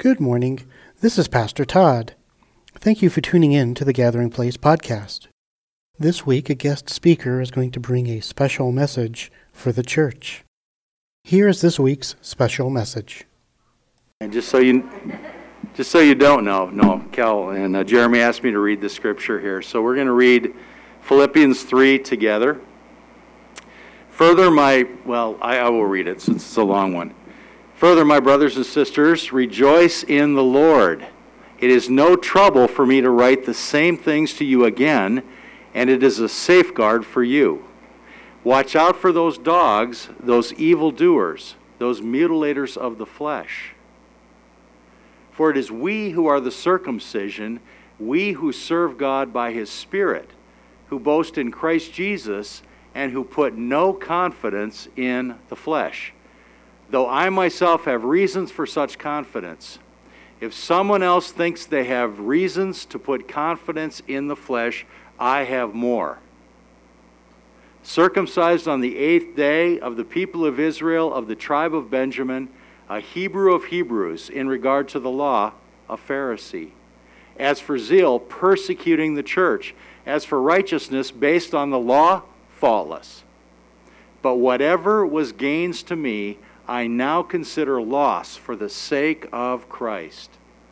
Good morning. This is Pastor Todd. Thank you for tuning in to the Gathering Place podcast. This week, a guest speaker is going to bring a special message for the church. Here is this week's special message. And just so you don't know, Cal and Jeremy asked me to read the scripture here. So we're going to read Philippians 3 together. Further, I will read it since it's a long one. Further, my brothers and sisters, rejoice in the Lord. It is no trouble for me to write the same things to you again, and it is a safeguard for you. Watch out for those dogs, those evildoers, those mutilators of the flesh. For it is we who are the circumcision, we who serve God by His Spirit, who boast in Christ Jesus, and who put no confidence in the flesh. Though I myself have reasons for such confidence. If someone else thinks they have reasons to put confidence in the flesh, I have more. Circumcised on the 8th day, of the people of Israel, of the tribe of Benjamin, a Hebrew of Hebrews, in regard to the law, a Pharisee. As for zeal, persecuting the church. As for righteousness based on the law, faultless. But whatever was gains to me, I now consider loss for the sake of Christ.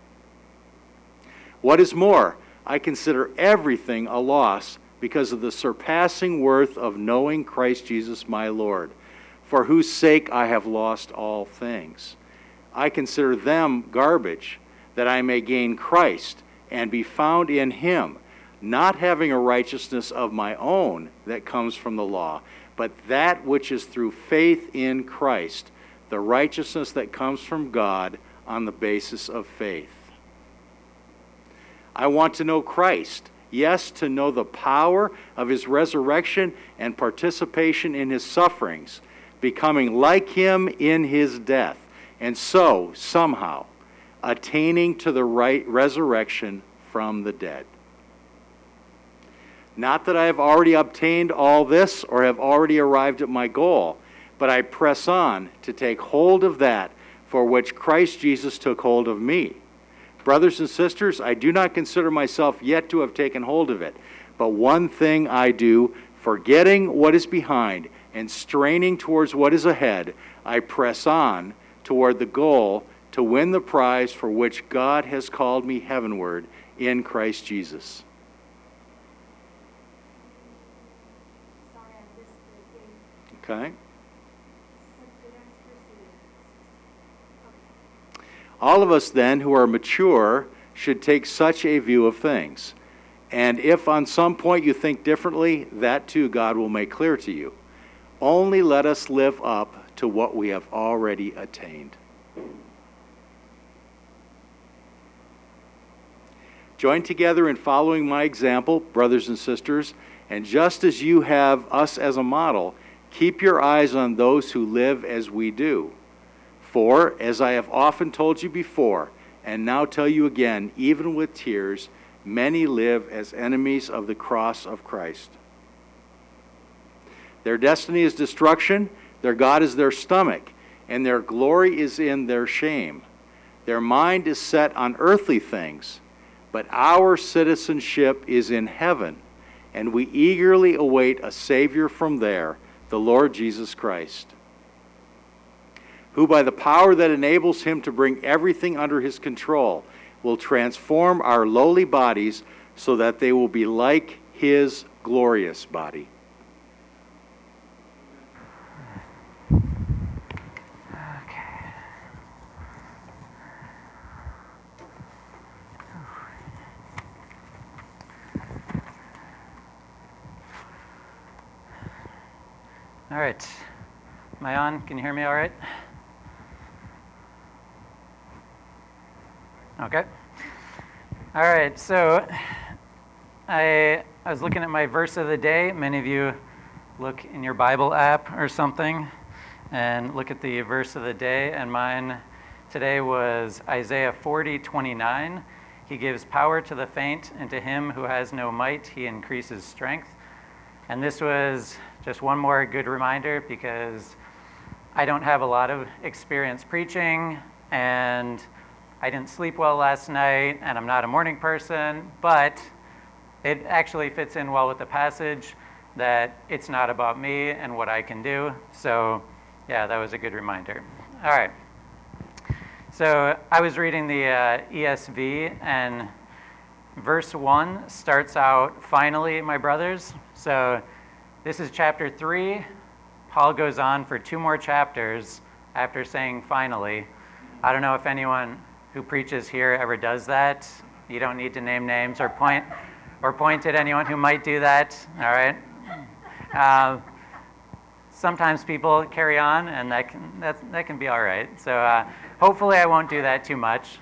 What is more, I consider everything a loss because of the surpassing worth of knowing Christ Jesus my Lord, for whose sake I have lost all things. I consider them garbage, that I may gain Christ and be found in Him, not having a righteousness of my own that comes from the law, but that which is through faith in Christ, the righteousness that comes from God on the basis of faith. I want to know Christ, yes, to know the power of His resurrection and participation in His sufferings, becoming like Him in His death, and so, somehow, attaining to the resurrection from the dead. Not that I have already obtained all this or have already arrived at my goal, but I press on to take hold of that for which Christ Jesus took hold of me. Brothers and sisters, I do not consider myself yet to have taken hold of it, but one thing I do, forgetting what is behind and straining towards what is ahead, I press on toward the goal to win the prize for which God has called me heavenward in Christ Jesus. Okay. All of us then who are mature should take such a view of things. And if on some point you think differently, that too God will make clear to you. Only let us live up to what we have already attained. Join together in following my example, brothers and sisters, and just as you have us as a model, keep your eyes on those who live as we do. For, as I have often told you before, and now tell you again, even with tears, many live as enemies of the cross of Christ. Their destiny is destruction, their God is their stomach, and their glory is in their shame. Their mind is set on earthly things, but our citizenship is in heaven, and we eagerly await a Savior from there, the Lord Jesus Christ, who by the power that enables Him to bring everything under His control will transform our lowly bodies so that they will be like His glorious body. Okay. All right. Am I on? Can you hear me all right? Okay. All right, so I was looking at my verse of the day. Many of you look in your Bible app or something and look at the verse of the day, and mine today was Isaiah 40:29. He gives power to the faint, and to him who has no might, he increases strength. And this was just one more good reminder, because I don't have a lot of experience preaching, and I didn't sleep well last night, and I'm not a morning person, but it actually fits in well with the passage that it's not about me and what I can do. So yeah, that was a good reminder. All right. So I was reading the ESV, and verse 1 starts out, "Finally, my brothers." So this is chapter 3. Paul goes on for 2 more chapters after saying finally. I don't know if anyone who preaches here ever does that. You don't need to name names or point at anyone who might do that, all right? Sometimes people carry on, and that can be all right. So hopefully I won't do that too much.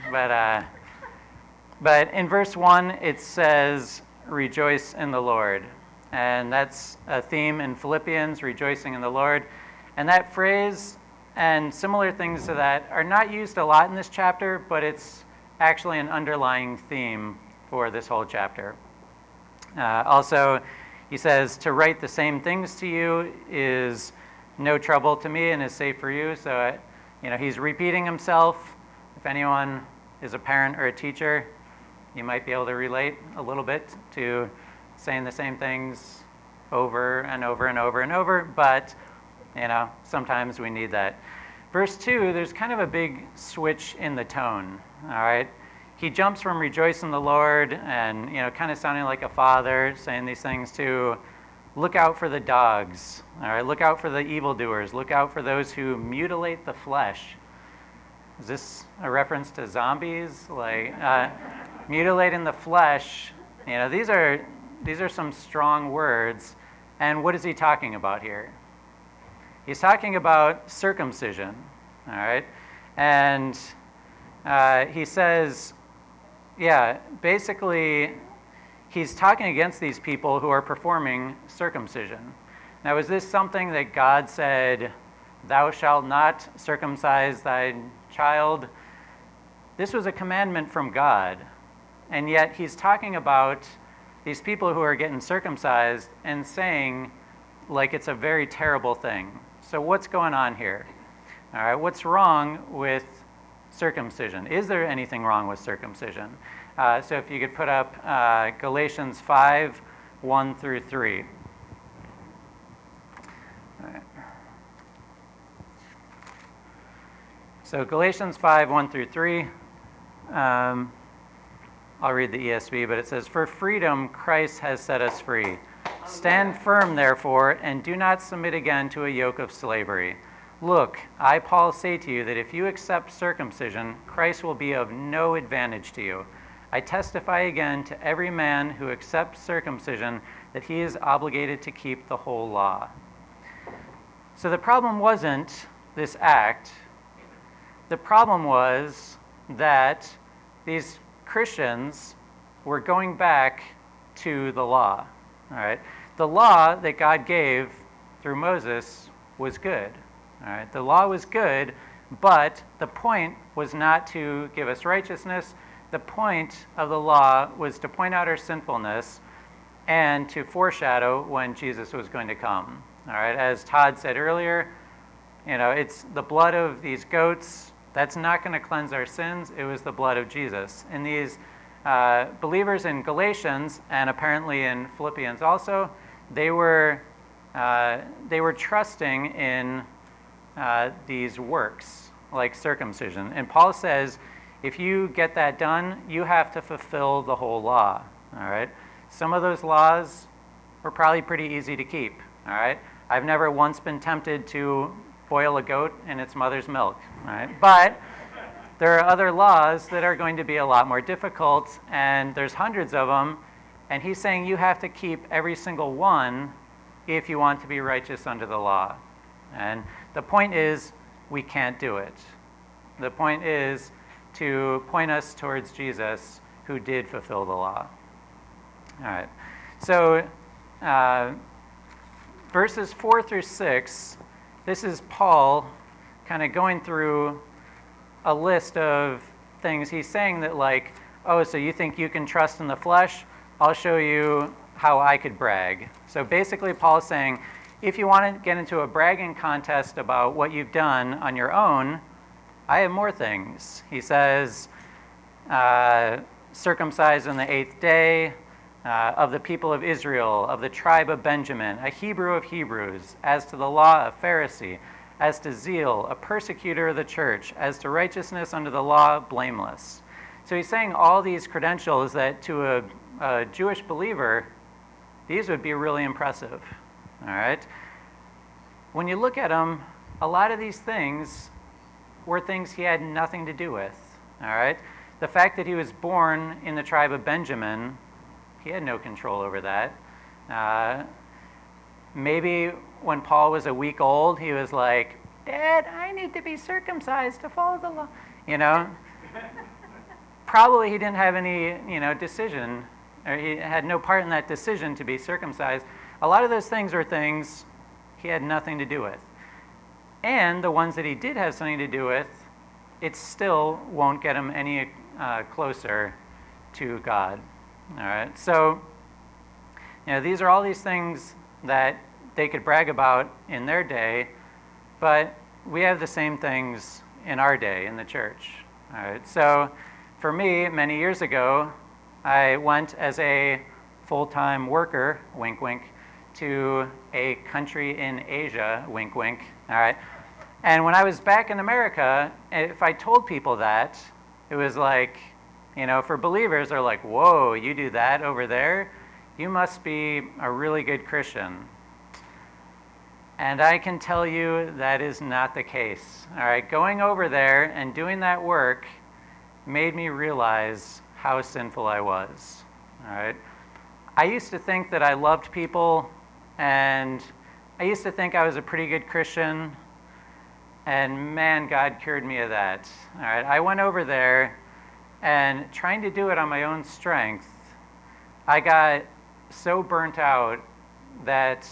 But in verse 1, it says, "Rejoice in the Lord." And that's a theme in Philippians, rejoicing in the Lord. And that phrase and similar things to that are not used a lot in this chapter, but it's actually an underlying theme for this whole chapter. Also, he says, "To write the same things to you is no trouble to me and is safe for you." So, he's repeating himself. If anyone is a parent or a teacher, you might be able to relate a little bit to saying the same things over and over and over and over, but, sometimes we need that. Verse 2, there's kind of a big switch in the tone, all right? He jumps from rejoice in the Lord and, kind of sounding like a father, saying these things to look out for the dogs, all right? Look out for the evildoers. Look out for those who mutilate the flesh. Is this a reference to zombies? Mutilating the flesh, these are some strong words. And what is he talking about here? He's talking about circumcision, all right? And he says, basically, he's talking against these people who are performing circumcision. Now, is this something that God said, "Thou shalt not circumcise thy child"? This was a commandment from God. And yet he's talking about these people who are getting circumcised and saying like it's a very terrible thing. So what's going on here? All right, what's wrong with circumcision? Is there anything wrong with circumcision? So if you could put up Galatians 5, 1 through 3. All right. So Galatians 5, 1 through 3. I'll read the ESV, but it says, "For freedom Christ has set us free. Stand firm, therefore, and do not submit again to a yoke of slavery. Look, I, Paul, say to you that if you accept circumcision, Christ will be of no advantage to you. I testify again to every man who accepts circumcision that he is obligated to keep the whole law." So the problem wasn't this act. The problem was that these Christians were going back to the law. All right, the law that God gave through Moses was good. All right, the law was good, but the point was not to give us righteousness. The point of the law was to point out our sinfulness and to foreshadow when Jesus was going to come. All right, as Todd said earlier, it's the blood of these goats that's not going to cleanse our sins. It was the blood of Jesus. And these believers in Galatians, and apparently in Philippians also, they were trusting in these works, like circumcision. And Paul says, if you get that done, you have to fulfill the whole law. All right. Some of those laws were probably pretty easy to keep. All right. I've never once been tempted to boil a goat in its mother's milk, right? But there are other laws that are going to be a lot more difficult, and there's hundreds of them, and he's saying you have to keep every single one if you want to be righteous under the law. And the point is, we can't do it. The point is to point us towards Jesus, who did fulfill the law. All right, so verses 4 through 6, this is Paul kind of going through a list of things. He's saying that so you think you can trust in the flesh? I'll show you how I could brag. So basically Paul's saying, if you want to get into a bragging contest about what you've done on your own, I have more things. He says, circumcised on the 8th day, of the people of Israel, of the tribe of Benjamin, a Hebrew of Hebrews, as to the law, a Pharisee, as to zeal, a persecutor of the church, as to righteousness under the law, blameless. So he's saying all these credentials that to a Jewish believer, these would be really impressive. All right? When you look at them, a lot of these things were things he had nothing to do with. All right? The fact that he was born in the tribe of Benjamin, he had no control over that. Maybe when Paul was a week old, he was like, "Dad, I need to be circumcised to follow the law." You know? Probably he didn't have any, decision, or he had no part in that decision to be circumcised. A lot of those things are things he had nothing to do with. And the ones that he did have something to do with, it still won't get him any closer to God. All right, so these are all these things that they could brag about in their day, but we have the same things in our day in the church. All right, so for me, many years ago, I went as a full-time worker, wink wink, to a country in Asia, wink wink. All right, and when I was back in America, if I told people that, it was like, for believers, they're like, "Whoa, you do that over there? You must be a really good Christian." And I can tell you that is not the case. All right, going over there and doing that work made me realize how sinful I was. All right, I used to think that I loved people, and I used to think I was a pretty good Christian, and man, God cured me of that. All right, I went over there, and trying to do it on my own strength, I got so burnt out that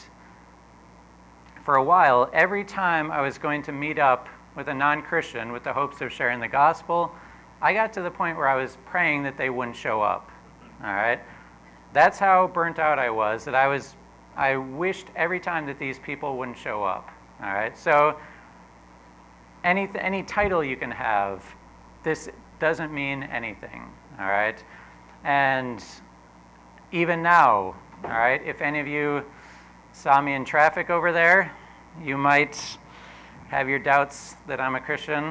for a while, every time I was going to meet up with a non-Christian with the hopes of sharing the gospel, I got to the point where I was praying that they wouldn't show up. All right? That's how burnt out I was, that I wished every time that these people wouldn't show up. All right? So any title you can have, this doesn't mean anything. All right? And even now, all right, if any of you saw me in traffic over there, you might have your doubts that I'm a Christian.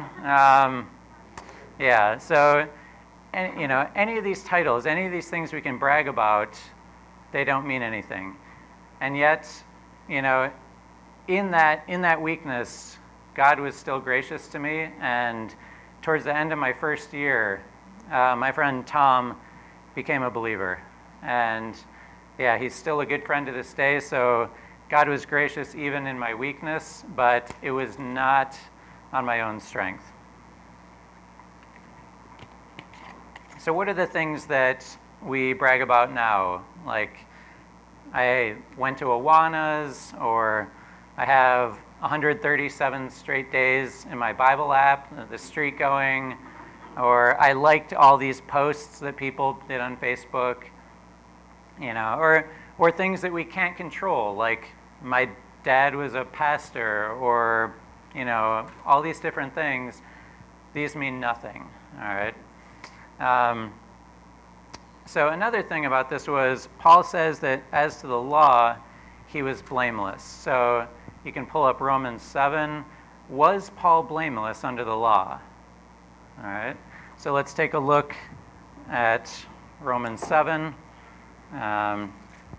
Yeah, so, any of these titles, any of these things we can brag about, they don't mean anything. And yet, in that weakness, God was still gracious to me. And towards the end of my first year, my friend Tom became a believer. And yeah, he's still a good friend to this day. So God was gracious even in my weakness, but it was not on my own strength. So what are the things that we brag about now? Like, I went to Awanas, or I have 137 straight days in my Bible app, the streak going, or I liked all these posts that people did on Facebook, or things that we can't control, like my dad was a pastor, or, all these different things. These mean nothing, all right? So another thing about this was Paul says that as to the law, he was blameless. So you can pull up Romans 7. Was Paul blameless under the law? All right. So let's take a look at Romans 7. All right.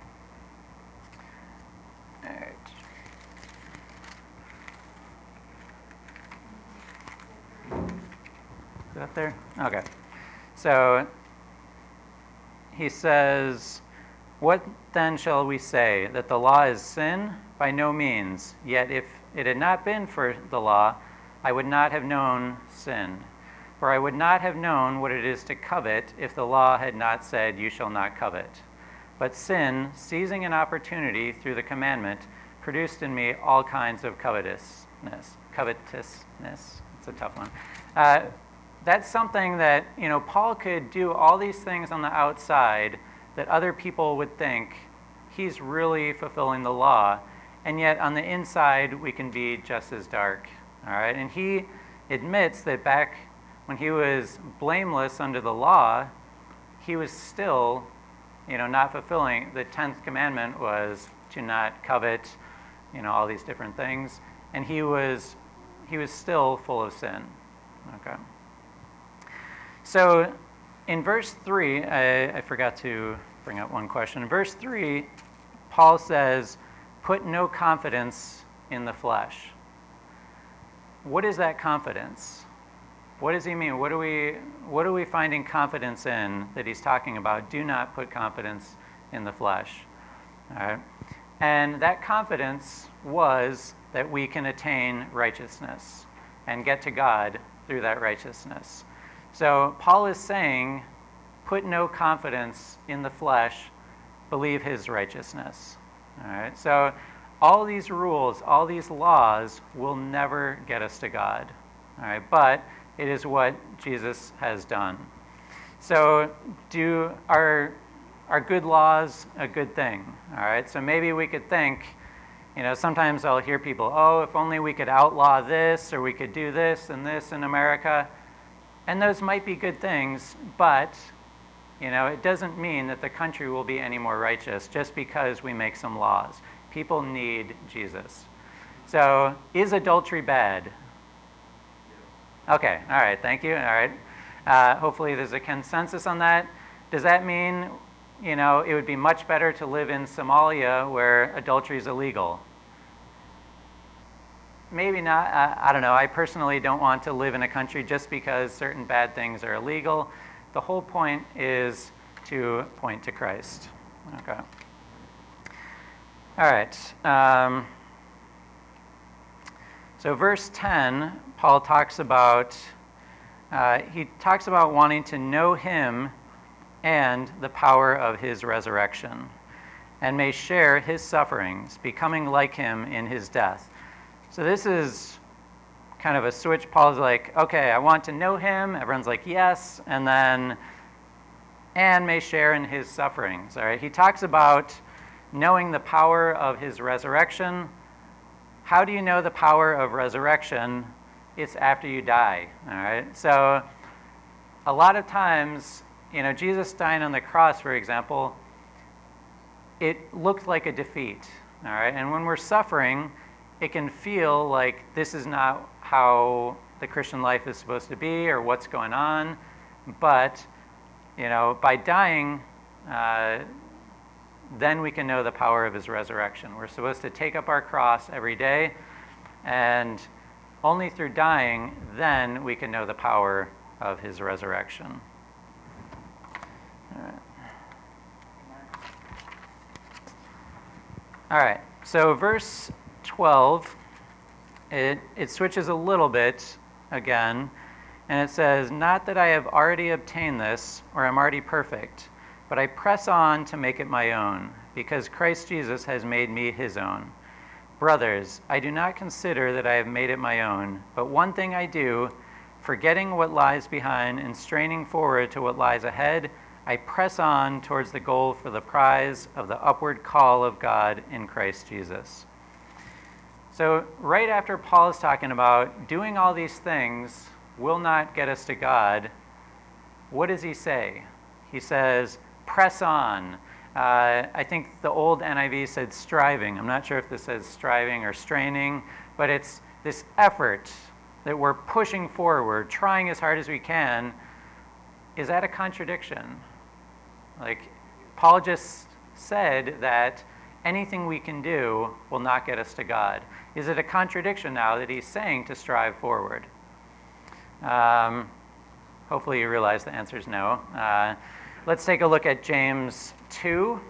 Is that there? Okay. So he says, "What then shall we say? That the law is sin? By no means. Yet if it had not been for the law, I would not have known sin. For I would not have known what it is to covet if the law had not said, 'You shall not covet.' But sin, seizing an opportunity through the commandment, produced in me all kinds of covetousness. It's a tough one. That's something that, Paul could do all these things on the outside that other people would think he's really fulfilling the law, and yet on the inside we can be just as dark. All right, and he admits that back when he was blameless under the law, he was still, not fulfilling. The 10th commandment was to not covet, all these different things. And he was still full of sin. Okay. So in verse 3, I forgot to bring up one question. In verse 3, Paul says, put no confidence in the flesh. What is that confidence? What does he mean? What are we finding confidence in that he's talking about? Do not put confidence in the flesh. All right? And that confidence was that we can attain righteousness and get to God through that righteousness. So Paul is saying, put no confidence in the flesh, believe his righteousness. All right? So all these rules, all these laws will never get us to God. All right? But it is what Jesus has done. So are good laws a good thing? All right? So maybe we could think, sometimes I'll hear people, oh, if only we could outlaw this, or we could do this and this in America. And those might be good things, but it doesn't mean that the country will be any more righteous just because we make some laws. People need Jesus. So is adultery bad? Okay, all right, thank you. All right. Hopefully there's a consensus on that. Does that mean, it would be much better to live in Somalia where adultery is illegal? Maybe not. I don't know. I personally don't want to live in a country just because certain bad things are illegal. The whole point is to point to Christ. Okay. All right. So verse 10, Paul talks about wanting to know him and the power of his resurrection, and may share his sufferings, becoming like him in his death. So this is kind of a switch. Paul's like, okay, I want to know him. Everyone's like, yes. And then, and may share in his sufferings. All right. He talks about knowing the power of his resurrection. How do you know the power of resurrection? It's after you die. All right. So a lot of times, Jesus dying on the cross, for example, it looked like a defeat. All right. And when we're suffering, it can feel like this is not how the Christian life is supposed to be or what's going on. But, by dying, then we can know the power of his resurrection. We're supposed to take up our cross every day, and only through dying, then we can know the power of his resurrection. All right. So verse 12, it switches a little bit again, and it says, not that I have already obtained this, or am already perfect, but I press on to make it my own, because Christ Jesus has made me his own. Brothers, I do not consider that I have made it my own, but one thing I do, forgetting what lies behind and straining forward to what lies ahead, I press on towards the goal for the prize of the upward call of God in Christ Jesus. So right after Paul is talking about doing all these things will not get us to God, what does he say? He says, press on. I think the old NIV said striving. I'm not sure if this says striving or straining, but it's this effort that we're pushing forward, trying as hard as we can. Is that a contradiction? Like, Paul just said that anything we can do will not get us to God. Is it a contradiction now that he's saying to strive forward? Hopefully you realize the answer is no. Let's take a look at James 2,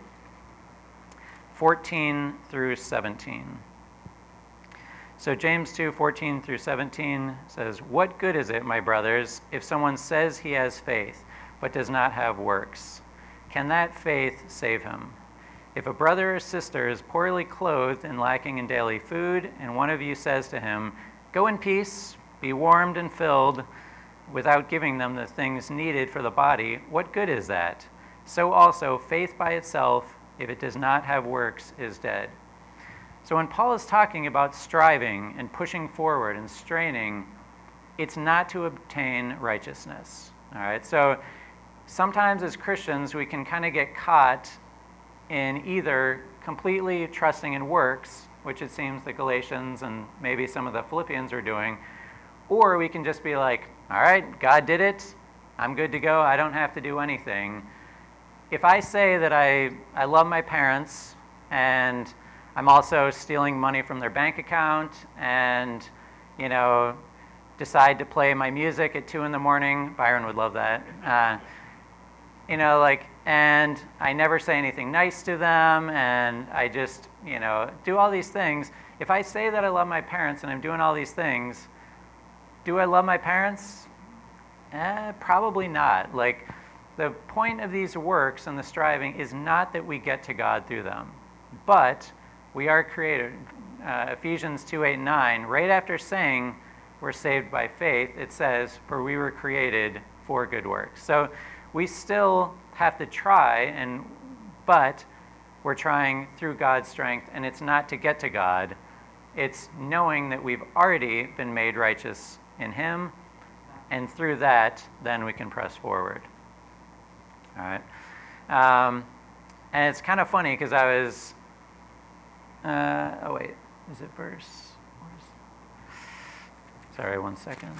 14 through 17. So James 2, 14 through 17 says, what good is it, my brothers, if someone says he has faith, but does not have works? Can that faith save him? If a brother or sister is poorly clothed and lacking in daily food, and one of you says to him, go in peace, be warmed and filled, without giving them the things needed for the body, what good is that? So also, faith by itself, if it does not have works, is dead. So when Paul is talking about striving and pushing forward and straining, it's not to obtain righteousness. All right, so sometimes as Christians, we can kind of get caught in either completely trusting in works, which it seems the Galatians and maybe some of the Philippians are doing, or we can just be like, all right, God did it, I'm good to go, I don't have to do anything. If I say that I love my parents and I'm also stealing money from their bank account and, decide to play my music at 2 a.m, Byron would love that, and I never say anything nice to them, and I just, do all these things. If I say that I love my parents and I'm doing all these things, do I love my parents? Probably not. The point of these works and the striving is not that we get to God through them, but we are created. Ephesians 2:8-9, right after saying we're saved by faith, it says, for we were created for good works. So we still have to try, but we're trying through God's strength, and it's not to get to God. It's knowing that we've already been made righteous in Him, and through that, then we can press forward. All right. And it's kind of funny because I was, is it verse? Sorry, 1 second.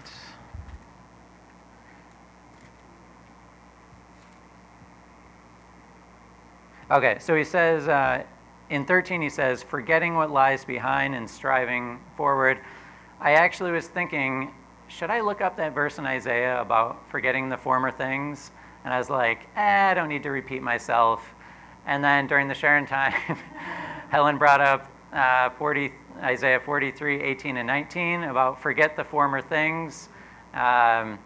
Okay, so he says, in 13 he says, forgetting what lies behind and striving forward. I actually was thinking, should I look up that verse in Isaiah about forgetting the former things? And I was like, I don't need to repeat myself. And then during the sharing time, Helen brought up Isaiah 43:18-19 about forget the former things. And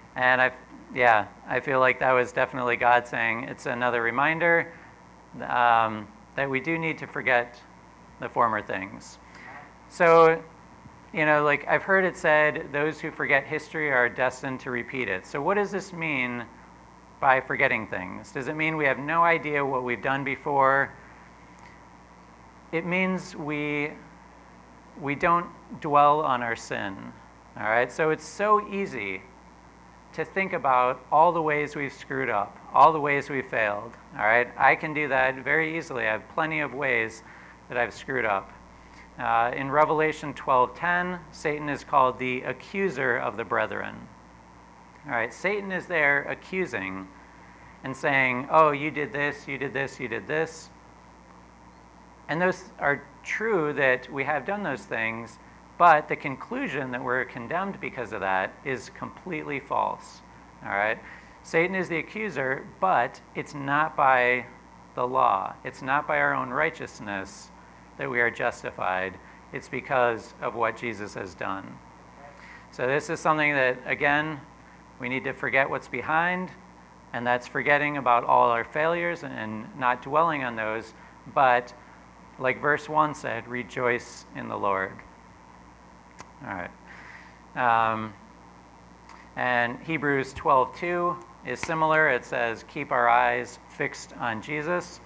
I feel like that was definitely God saying it's another reminder that we do need to forget the former things. So, I've heard it said, those who forget history are destined to repeat it. So what does this mean by forgetting things? Does it mean we have no idea what we've done before? It means we don't dwell on our sin. All right? So it's so easy to think about all the ways we've screwed up, all the ways we've failed. All right? I can do that very easily. I have plenty of ways that I've screwed up. In Revelation 12:10, Satan is called the accuser of the brethren. All right, Satan is there accusing and saying, oh, you did this, you did this, you did this. And those are true that we have done those things, but the conclusion that we're condemned because of that is completely false. All right? Satan is the accuser, but it's not by the law. It's not by our own righteousness that we are justified. It's because of what Jesus has done. So this is something that, again, we need to forget what's behind, and that's forgetting about all our failures and not dwelling on those, but like verse 1 said, rejoice in the Lord. All right. And Hebrews 12:2 is similar. It says, keep our eyes fixed on Jesus.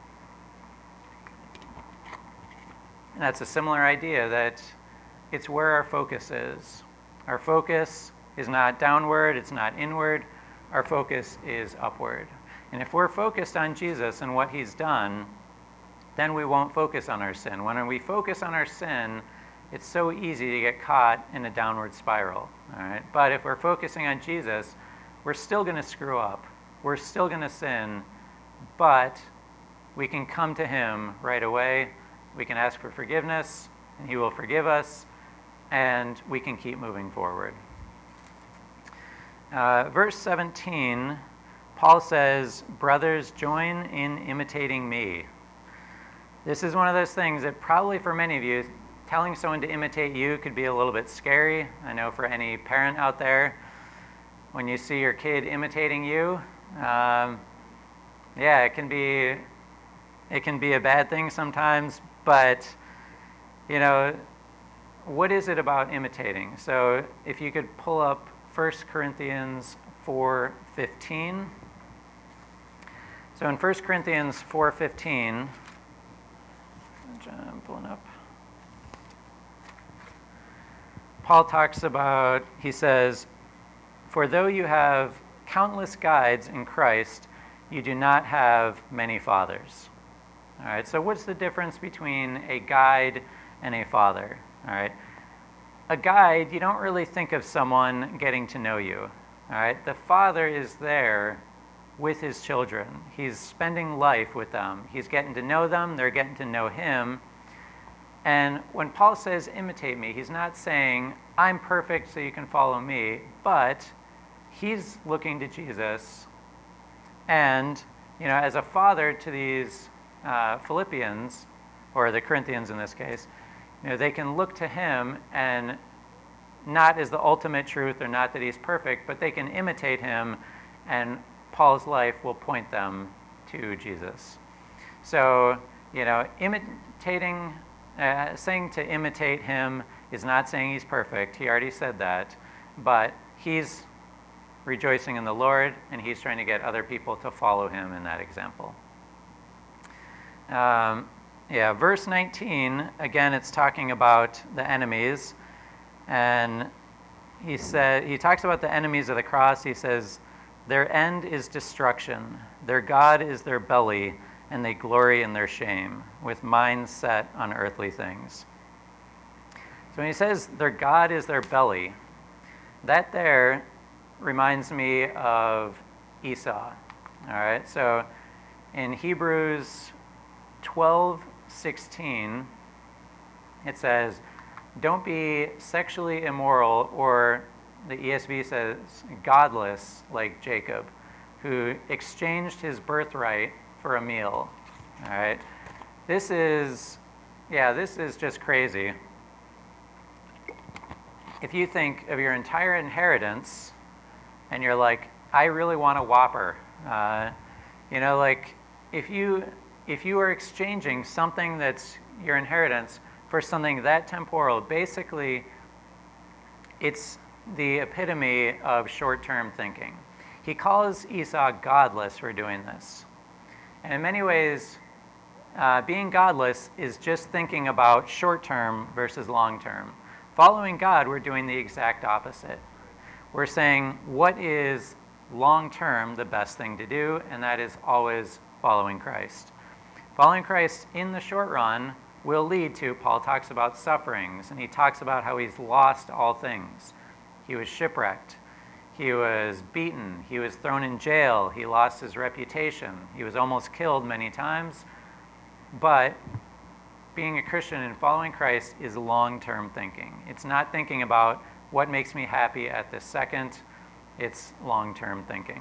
And that's a similar idea that it's where our focus is. Our focus is not downward, it's not inward. Our focus is upward. And if we're focused on Jesus and what He's done, then we won't focus on our sin. When we focus on our sin, it's so easy to get caught in a downward spiral. All right? But if we're focusing on Jesus, we're still going to screw up. We're still going to sin, but we can come to Him right away. We can ask for forgiveness, and He will forgive us, and we can keep moving forward. Verse 17, Paul says, brothers, join in imitating me. This is one of those things that probably for many of you, telling someone to imitate you could be a little bit scary. I know for any parent out there, when you see your kid imitating you, it can be a bad thing sometimes, but, what is it about imitating? So if you could pull up 1 Corinthians 4:15. So in 1 Corinthians 4:15, I'm pulling up. Paul talks about, he says, "For though you have countless guides in Christ, you do not have many fathers." All right, so what's the difference between a guide and a father? All right, a guide, you don't really think of someone getting to know you. All right, the father is there with his children. He's spending life with them. He's getting to know them, they're getting to know him. And when Paul says imitate me, he's not saying I'm perfect so you can follow me, but he's looking to Jesus. And, as a father to these Philippians, or the Corinthians in this case, they can look to him, and not as the ultimate truth, or not that he's perfect, but they can imitate him, and Paul's life will point them to Jesus. So, imitating, saying to imitate him is not saying he's perfect. He already said that. But he's rejoicing in the Lord, and he's trying to get other people to follow him in that example. Verse 19, again, it's talking about the enemies. And he talks about the enemies of the cross. He says, their end is destruction. Their God is their belly, and they glory in their shame, with minds set on earthly things. So when he says their God is their belly, that there reminds me of Esau. All right, so in Hebrews 12:16, it says, don't be sexually immoral, or the ESV says godless, like Jacob, who exchanged his birthright for a meal. All right, this is just crazy. If you think of your entire inheritance and you're like, I really want a Whopper, if you are exchanging something that's your inheritance for something that temporal, basically it's the epitome of short-term thinking. He calls Esau godless for doing this. And in many ways, being godless is just thinking about short-term versus long-term. Following God, we're doing the exact opposite. We're saying, what is long-term the best thing to do? And that is always following Christ. Following Christ in the short run will lead to, Paul talks about sufferings, and he talks about how he's lost all things. He was shipwrecked. He was beaten. He was thrown in jail. He lost his reputation. He was almost killed many times. But being a Christian and following Christ is long-term thinking. It's not thinking about what makes me happy at this second. It's long-term thinking.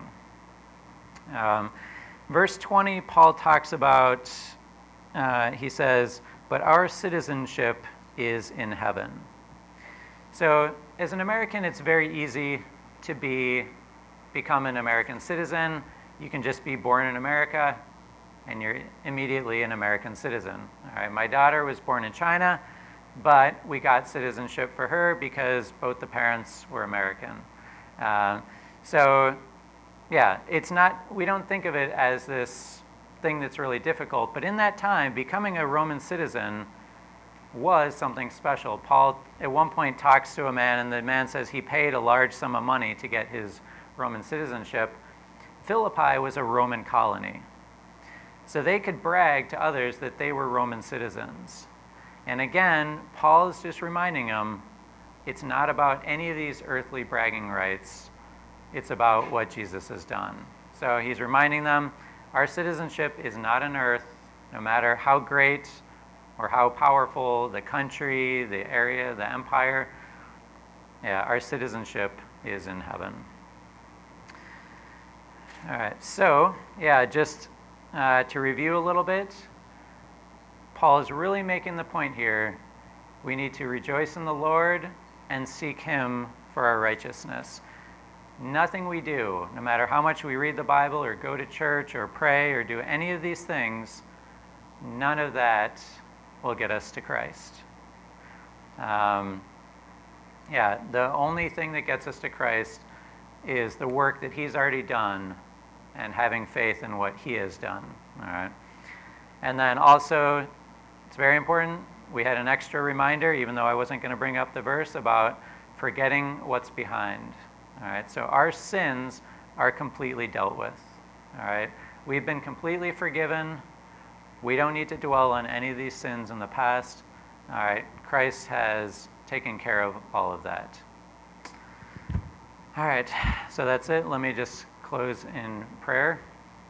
Verse 20, Paul talks about, he says, but our citizenship is in heaven. So as an American, it's very easy to become an American citizen. You can just be born in America, and you're immediately an American citizen. All right, my daughter was born in China, but we got citizenship for her because both the parents were American. It's not, we don't think of it as this thing that's really difficult, but in that time, becoming a Roman citizen was something special. Paul at one point talks to a man, and the man says he paid a large sum of money to get his Roman citizenship. Philippi was a Roman colony. So they could brag to others that they were Roman citizens. And again, Paul is just reminding them, it's not about any of these earthly bragging rights. It's about what Jesus has done. So he's reminding them, our citizenship is not on earth, no matter how great or how powerful the country, the area, the empire. Our citizenship is in heaven. All right, so just to review a little bit, Paul is really making the point here, we need to rejoice in the Lord and seek him for our righteousness. Nothing we do, no matter how much we read the Bible or go to church or pray or do any of these things, none of that will get us to Christ. The only thing that gets us to Christ is the work that he's already done and having faith in what he has done. All right. And then also, it's very important, we had an extra reminder, even though I wasn't going to bring up the verse, about forgetting what's behind. All right, so our sins are completely dealt with. All right, we've been completely forgiven. We don't need to dwell on any of these sins in the past. All right, Christ has taken care of all of that. All right, so that's it. Let me just close in prayer.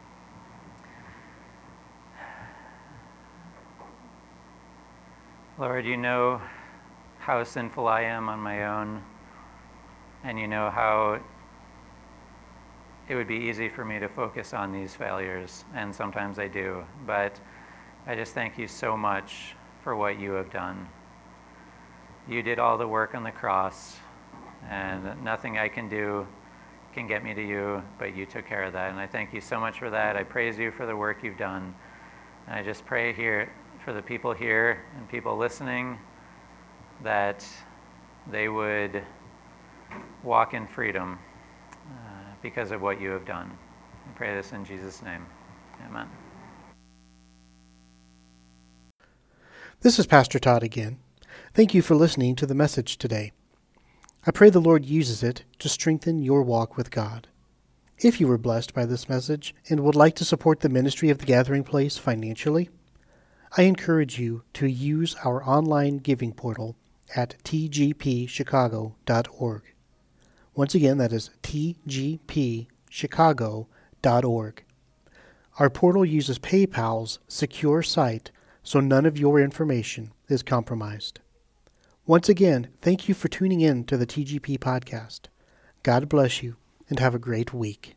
Lord, you know how sinful I am on my own, and you know how it would be easy for me to focus on these failures, and sometimes I do, but I just thank you so much for what you have done. You did all the work on the cross, and nothing I can do can get me to you, but you took care of that, and I thank you so much for that. I praise you for the work you've done, and I just pray here for the people here and people listening that they would walk in freedom because of what you have done. I pray this in Jesus' name. Amen. This is Pastor Todd again. Thank you for listening to the message today. I pray the Lord uses it to strengthen your walk with God. If you were blessed by this message and would like to support the ministry of the Gathering Place financially, I encourage you to use our online giving portal at tgpchicago.org. Once again, that is tgpchicago.org. Our portal uses PayPal's secure site, so none of your information is compromised. Once again, thank you for tuning in to the TGP podcast. God bless you and have a great week.